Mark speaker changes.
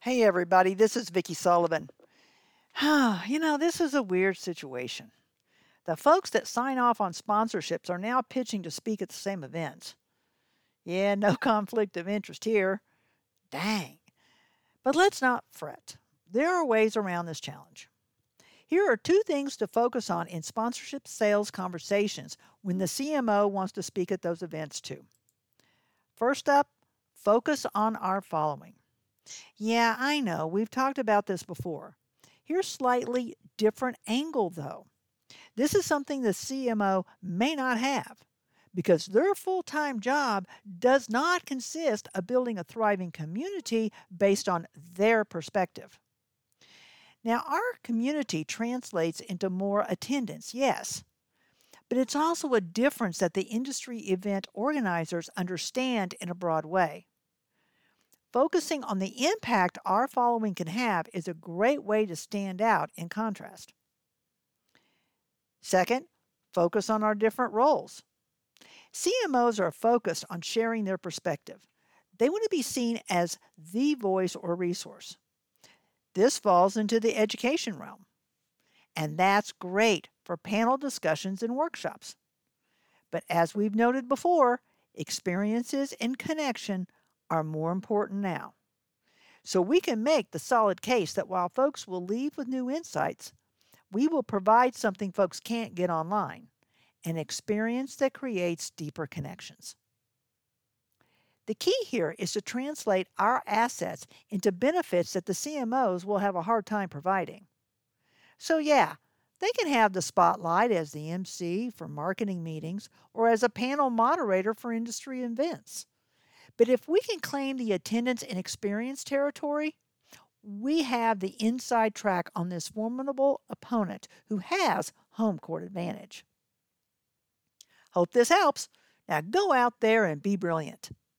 Speaker 1: Hey everybody, this is Vicky Sullivan. This is a weird situation. The folks that sign off on sponsorships are now pitching to speak at the same events. Yeah, no conflict of interest here. Dang. But let's not fret. There are ways around this challenge. Here are two things to focus on in sponsorship sales conversations when the CMO wants to speak at those events too. First up, focus on our following. Yeah, I know, we've talked about this before. Here's slightly different angle though. This is something the CMO may not have because their full-time job does not consist of building a thriving community based on their perspective. Now, our community translates into more attendance, yes, but it's also a difference that the industry event organizers understand in a broad way. Focusing on the impact our following can have is a great way to stand out in contrast. Second, focus on our different roles. CMOs are focused on sharing their perspective. They want to be seen as the voice or resource. This falls into the education realm, and that's great for panel discussions and workshops. But as we've noted before, experiences and connection are more important now. So we can make the solid case that while folks will leave with new insights, we will provide something folks can't get online, an experience that creates deeper connections. The key here is to translate our assets into benefits that the CMOs will have a hard time providing. So yeah, they can have the spotlight as the MC for marketing meetings or as a panel moderator for industry events. But if we can claim the attendance and experience territory, we have the inside track on this formidable opponent who has home court advantage. Hope this helps. Now go out there and be brilliant.